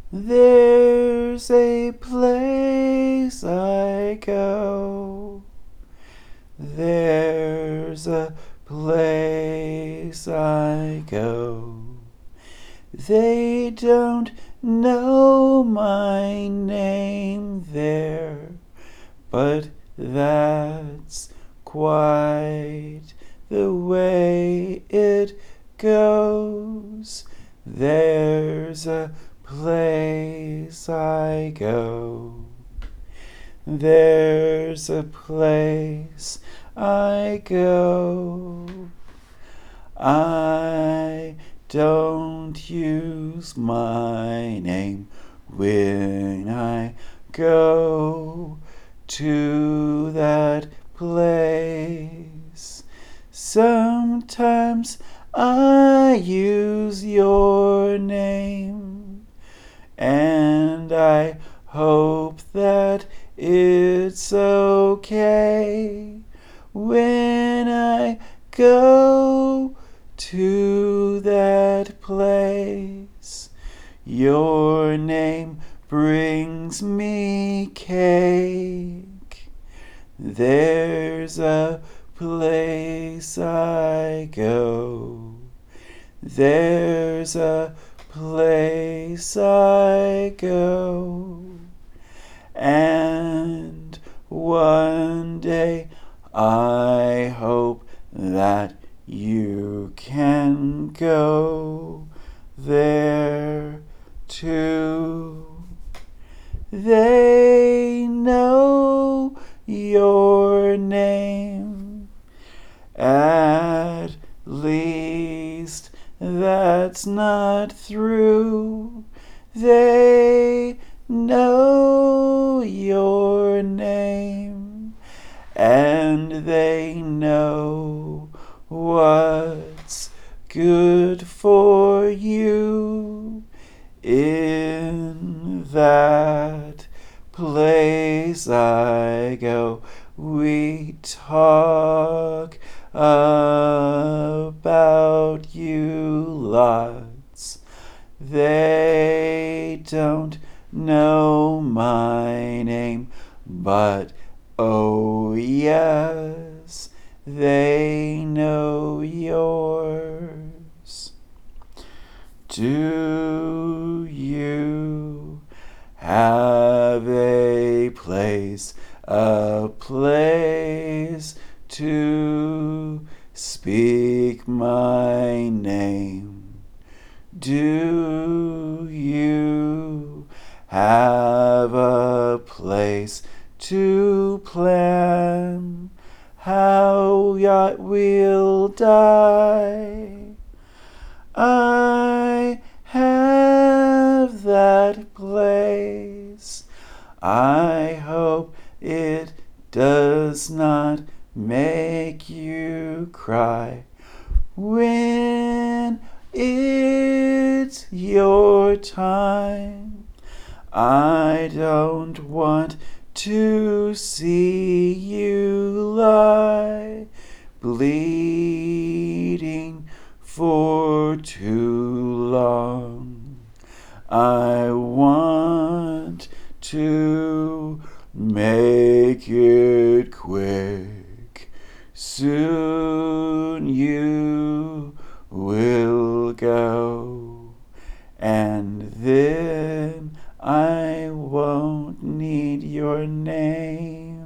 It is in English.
There's a place I go. There's a place I go. They don't know my name there, but that's quite the way it goes. There's a place I go. There's a place I go. I don't use my name when I go to that place. Sometimes I use your name, and I hope that it's okay when I go to that place. Your name brings me cake. There's a place I go. There's a place I go. And one day I hope that you can go there too. They know your name. At least that's not through. They know your name, and they know what's good for you. In that place I go, we talk about you lots. They don't know my name, but oh yes, they know yours. Do you have a place to speak my name? Do you have a place to plan how yacht will die? I have that place. I hope it does not make you cry when it's your time. I don't want to see you lie bleeding for too long. I want to make it quick. Soon you will go, and then I won't need your name.